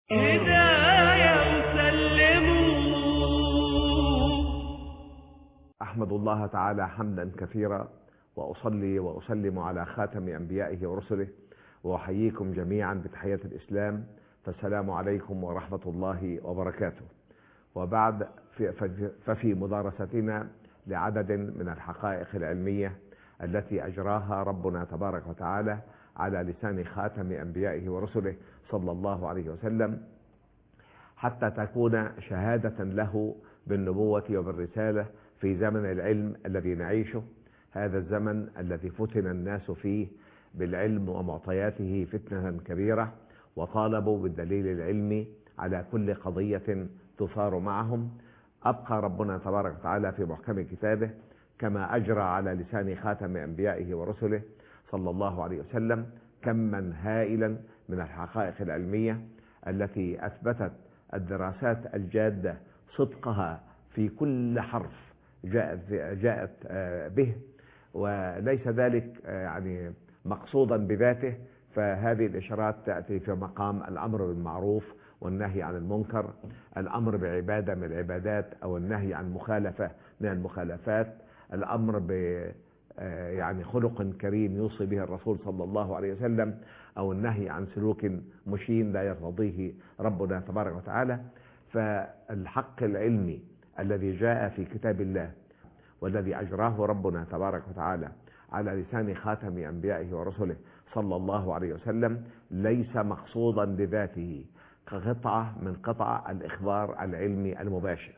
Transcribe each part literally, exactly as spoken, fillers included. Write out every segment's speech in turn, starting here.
هدايا وسلموا. أحمد الله تعالى حمدا كثيرا، وأصلي وأسلم على خاتم أنبيائه ورسله، وأحييكم جميعا بتحية الإسلام، فالسلام عليكم ورحمة الله وبركاته. وبعد ففي مدارستنا لعدد من الحقائق العلمية التي أجراها ربنا تبارك وتعالى على لسان خاتم أنبيائه ورسله صلى الله عليه وسلم، حتى تكون شهادة له بالنبوة وبالرسالة في زمن العلم الذي نعيشه، هذا الزمن الذي فتن الناس فيه بالعلم ومعطياته فتنة كبيرة، وطالبوا بالدليل العلمي على كل قضية تثار معهم. أبقى ربنا تبارك وتعالى في محكم كتابه كما أجرى على لسان خاتم أنبيائه ورسله صلى الله عليه وسلم كما هائلا من الحقائق العلمية التي أثبتت الدراسات الجادة صدقها في كل حرف جاءت, جاءت به، وليس ذلك يعني مقصودا بذاته، فهذه الإشارات تأتي في مقام الأمر بالمعروف والنهي عن المنكر، الأمر بعبادة من العبادات أو النهي عن مخالفة من المخالفات، الأمر ب يعني خلق كريم يوصي به الرسول صلى الله عليه وسلم، أو النهي عن سلوك مشين لا يرتضيه ربنا تبارك وتعالى. فالحق العلمي الذي جاء في كتاب الله والذي أجراه ربنا تبارك وتعالى على لسان خاتم أنبيائه ورسله صلى الله عليه وسلم ليس مقصودا بذاته كقطعة من قطع الإخبار العلمي المباشر،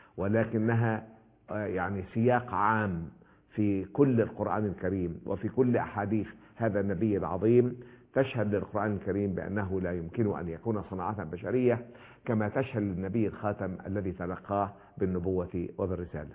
ولكنها يعني سياق عام في كل القرآن الكريم وفي كل أحاديث هذا النبي العظيم، تشهد للقرآن الكريم بأنه لا يمكن أن يكون صناعة بشرية، كما تشهد للنبي الخاتم الذي تلقاه بالنبوة وبالرسالة.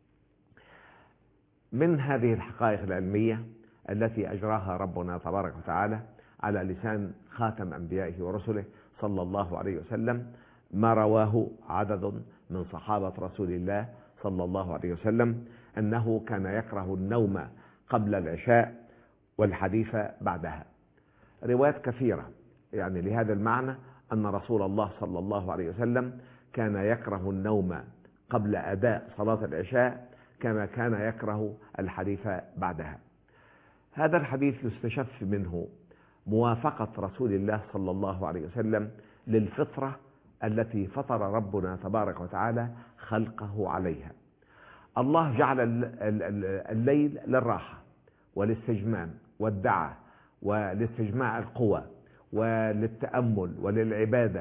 من هذه الحقائق العلمية التي أجراها ربنا تبارك وتعالى على لسان خاتم أنبيائه ورسله صلى الله عليه وسلم ما رواه عدد من صحابة رسول الله صلى الله عليه وسلم أنه كان يكره النوم قبل العشاء والحديث بعدها. روايات كثيرة يعني لهذا المعنى، أن رسول الله صلى الله عليه وسلم كان يكره النوم قبل أداء صلاة العشاء كما كان يكره الحديث بعدها. هذا الحديث يستشف منه موافقة رسول الله صلى الله عليه وسلم للفطرة التي فطر ربنا تبارك وتعالى خلقه عليها. الله جعل الليل للراحة والاستجمام والدعاء ولاستجماع القوى وللتأمل وللعبادة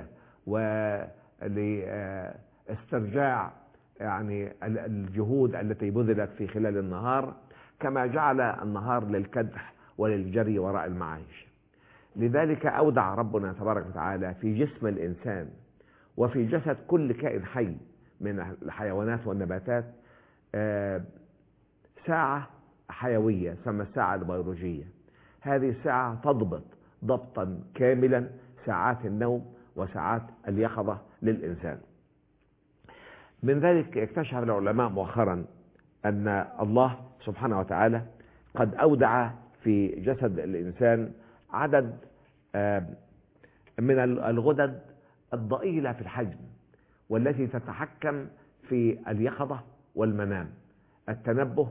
ولاسترجاع يعني الجهود التي بذلت في خلال النهار، كما جعل النهار للكدح وللجري وراء المعايش. لذلك أودع ربنا تبارك وتعالى في جسم الإنسان وفي جسد كل كائن حي من الحيوانات والنباتات ساعة حيوية تسمى الساعة البيولوجية. هذه الساعة تضبط ضبطا كاملا ساعات النوم وساعات اليقظة للإنسان. من ذلك اكتشف العلماء مؤخرا أن الله سبحانه وتعالى قد أودع في جسد الإنسان عدد من الغدد الضئيلة في الحجم والتي تتحكم في اليقظة والمنام، التنبه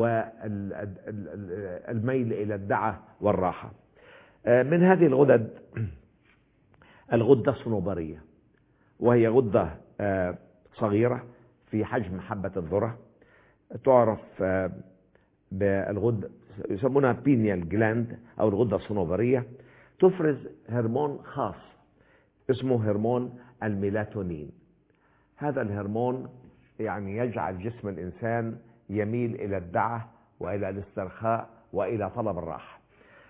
والميل إلى الدعة والراحة. من هذه الغدد الغدة الصنوبرية، وهي غدة صغيرة في حجم حبة الذرة، تعرف بالغدة يسمونها بينيال جلاند أو الغدة الصنوبرية، تفرز هرمون خاص اسمه هرمون الميلاتونين. هذا الهرمون يعني يجعل جسم الإنسان يميل إلى الدعة وإلى الاسترخاء وإلى طلب الراحة.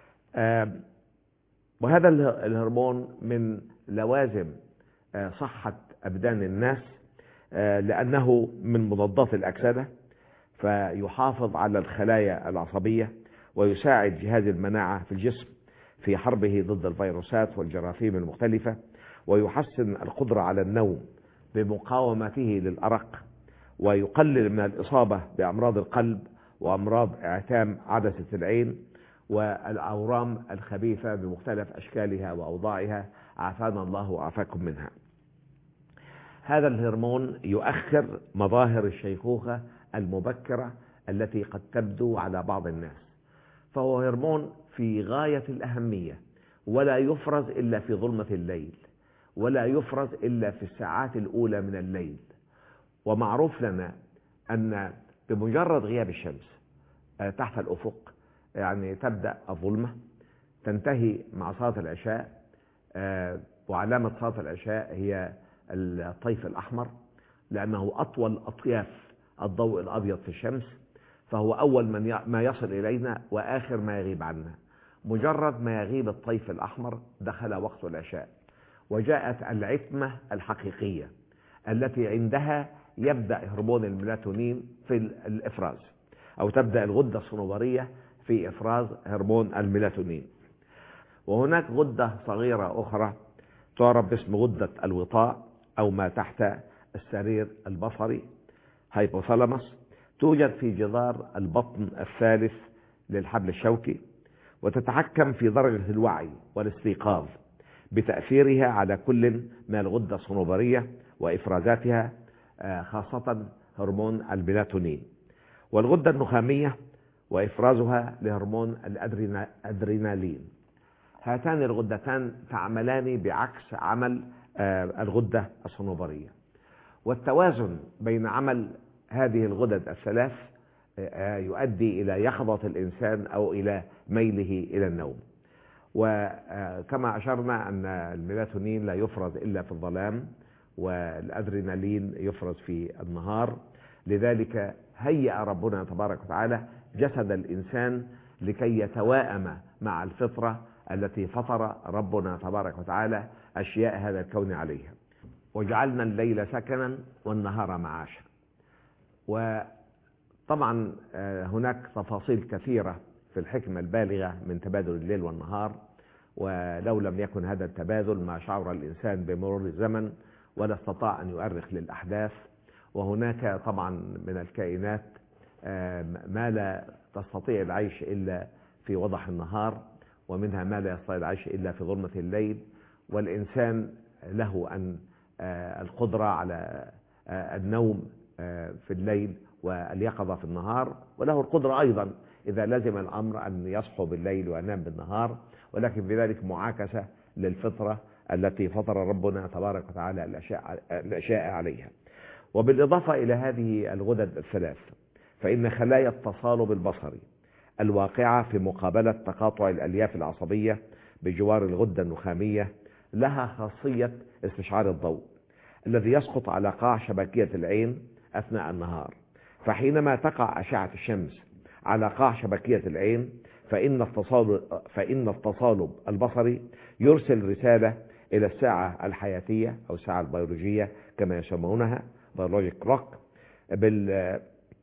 وهذا الهرمون من لوازم صحة أبدان الناس، لأنه من مضادات الأكسدة، فيحافظ على الخلايا العصبية ويساعد جهاز المناعة في الجسم في حربه ضد الفيروسات والجراثيم المختلفة، ويحسن القدرة على النوم بمقاومته للأرق، ويقلل من الإصابة بأمراض القلب وأمراض اعتام عدسة العين والأورام الخبيثة بمختلف أشكالها وأوضاعها عافانا الله وعافاكم منها. هذا الهرمون يؤخر مظاهر الشيخوخة المبكرة التي قد تبدو على بعض الناس، فهو هرمون في غاية الأهمية، ولا يفرز إلا في ظلمة الليل، ولا يفرز إلا في الساعات الأولى من الليل. ومعروف لنا أن بمجرد غياب الشمس تحت الأفق يعني تبدأ الظلمة، تنتهي مع صلاة العشاء، وعلامة صلاة العشاء هي الطيف الأحمر، لأنه أطول أطياف الضوء الأبيض في الشمس، فهو أول من ما يصل إلينا وآخر ما يغيب عنا. مجرد ما يغيب الطيف الأحمر دخل وقت العشاء، وجاءت العتمة الحقيقية التي عندها يبدأ هرمون الميلاتونين في الإفراز، أو تبدأ الغدة الصنوبرية في إفراز هرمون الميلاتونين. وهناك غدة صغيرة أخرى تعرف باسم غدة الوطاء أو ما تحت السرير البصري، هايبوثالاموس، توجد في جدار البطن الثالث للحبل الشوكي، وتتحكم في درجة الوعي والاستيقاظ بتأثيرها على كل من الغدة الصنوبرية وإفرازاتها، خاصة هرمون الميلاتونين، والغدة النخامية وإفرازها لهرمون الأدرينالين. هاتان الغدتان تعملان بعكس عمل الغدة الصنوبرية، والتوازن بين عمل هذه الغدد الثلاث يؤدي إلى يقظة الإنسان أو إلى ميله إلى النوم. وكما أشرنا أن الميلاتونين لا يفرز إلا في الظلام، والأدرينالين يفرز في النهار. لذلك هيأ ربنا تبارك وتعالى جسد الإنسان لكي يتواءم مع الفطرة التي فطر ربنا تبارك وتعالى أشياء هذا الكون عليها، وجعلنا الليل سكنا والنهار معاشا. وطبعا هناك تفاصيل كثيرة في الحكمة البالغة من تبادل الليل والنهار، ولو لم يكن هذا التبادل ما شعر الإنسان بمرور الزمن ولا استطاع أن يؤرخ للأحداث. وهناك طبعا من الكائنات ما لا تستطيع العيش إلا في وضح النهار، ومنها ما لا يستطيع العيش إلا في ظلمة الليل، والإنسان له أن القدرة على النوم في الليل واليقظة في النهار، وله القدرة أيضا إذا لزم الأمر أن يصحو بالليل وينام بالنهار، ولكن بذلك معاكسة للفطرة التي فطر ربنا تبارك وتعالى الأشياء عليها. وبالإضافة إلى هذه الغدد الثلاث، فإن خلايا التصالب البصري الواقعة في مقابلة تقاطع الألياف العصبية بجوار الغدة النخامية لها خاصية استشعار الضوء الذي يسقط على قاع شبكية العين أثناء النهار. فحينما تقع أشعة الشمس على قاع شبكية العين فإن التصالب, فإن التصالب البصري يرسل رسالة إلى الساعة الحياتية أو الساعة البيولوجية كما يسمونها بيولوجيك كلوك، بالساعة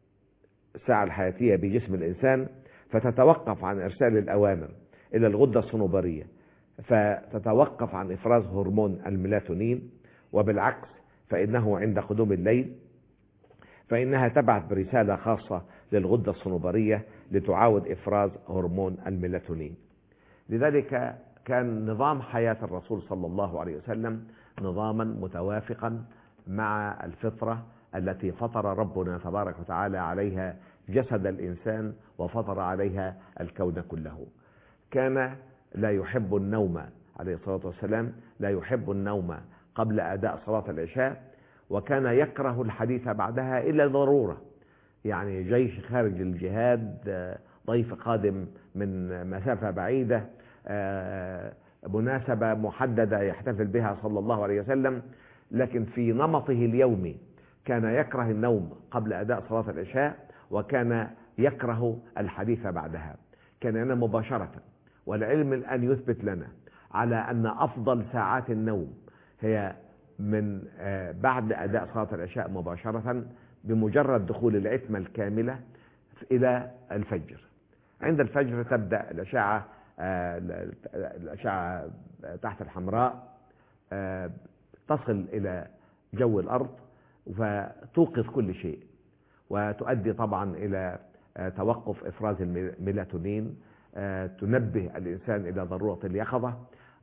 الحياتية بجسم الإنسان، فتتوقف عن إرسال الأوامر إلى الغدة الصنوبرية فتتوقف عن إفراز هرمون الميلاتونين. وبالعكس فإنه عند قدوم الليل فإنها تبعث برسالة خاصة للغدة الصنوبرية لتعاود إفراز هرمون الميلاتونين. لذلك كان نظام حياة الرسول صلى الله عليه وسلم نظاما متوافقا مع الفطرة التي فطر ربنا تبارك وتعالى عليها جسد الإنسان وفطر عليها الكون كله. كان لا يحب النوم عليه الصلاة والسلام، لا يحب النوم قبل أداء صلاة العشاء، وكان يكره الحديث بعدها إلا ضرورة، يعني جيش خارج الجهاد، ضيف قادم من مسافة بعيدة، مناسبة محددة يحتفل بها صلى الله عليه وسلم. لكن في نمطه اليومي كان يكره النوم قبل أداء صلاة العشاء، وكان يكره الحديث بعدها، كان ينام مباشرة. والعلم الآن يثبت لنا على أن أفضل ساعات النوم هي من بعد أداء صلاة العشاء مباشرة، بمجرد دخول العتمة الكاملة إلى الفجر. عند الفجر تبدأ الأشعة الأشعة تحت الحمراء تصل إلى جو الأرض فتوقظ كل شيء، وتؤدي طبعا إلى توقف إفراز الميلاتونين، تنبه الإنسان إلى ضرورة اليقظة.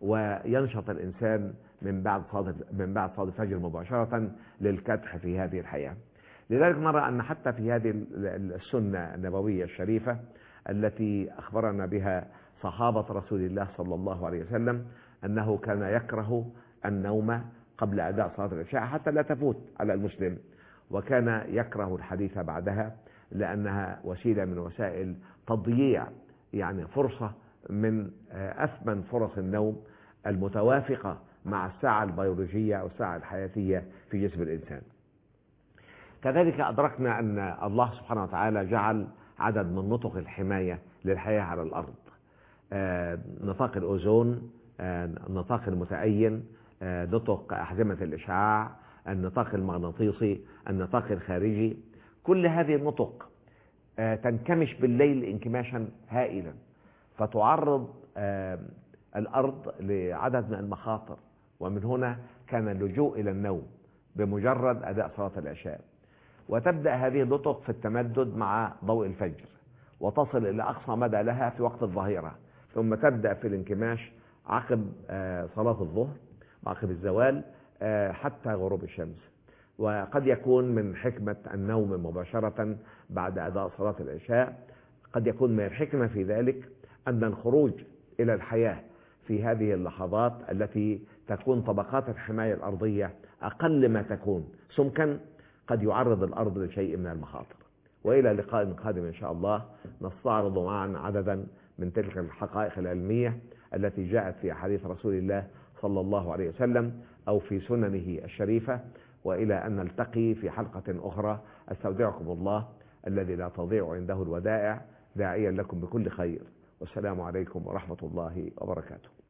وينشط الإنسان من بعد صلاة من بعد صلاة الفجر مباشرة للكدح في هذه الحياة. لذلك نرى أن حتى في هذه السنة النبوية الشريفة التي أخبرنا بها صحابة رسول الله صلى الله عليه وسلم أنه كان يكره النوم قبل أداء صلاة العشاء حتى لا تفوت على المسلم، وكان يكره الحديث بعدها لأنها وسيلة من وسائل تضييع يعني فرصة من أثمن فرص النوم المتوافقة مع الساعة البيولوجية أو الساعة الحياتية في جسم الإنسان. كذلك أدركنا أن الله سبحانه وتعالى جعل عدد من نطق الحماية للحياة على الأرض، نطاق الأوزون، النطاق المتأين، نطق أحزمة الإشعاع، النطاق المغناطيسي، النطاق الخارجي. كل هذه النطق تنكمش بالليل انكماشا هائلا، فتعرض الأرض لعدد من المخاطر، ومن هنا كان اللجوء إلى النوم بمجرد أداء صلاة العشاء. وتبدأ هذه النطق في التمدد مع ضوء الفجر وتصل إلى أقصى مدى لها في وقت الظهيرة، ثم تبدأ في الانكماش عقب صلاة الظهر عقب الزوال حتى غروب الشمس. وقد يكون من حكمة النوم مباشرة بعد أداء صلاة العشاء، قد يكون من الحكمة في ذلك أن الخروج إلى الحياة في هذه اللحظات التي تكون طبقات الحماية الأرضية أقل ما تكون سمكا قد يعرض الأرض لشيء من المخاطر. وإلى لقاء قادم إن شاء الله نستعرض معا عددا من تلك الحقائق العلمية التي جاءت في أحاديث رسول الله صلى الله عليه وسلم أو في سننه الشريفة. وإلى أن نلتقي في حلقة أخرى، أستودعكم الله الذي لا تضيع عنده الودائع، داعيا لكم بكل خير، والسلام عليكم ورحمة الله وبركاته.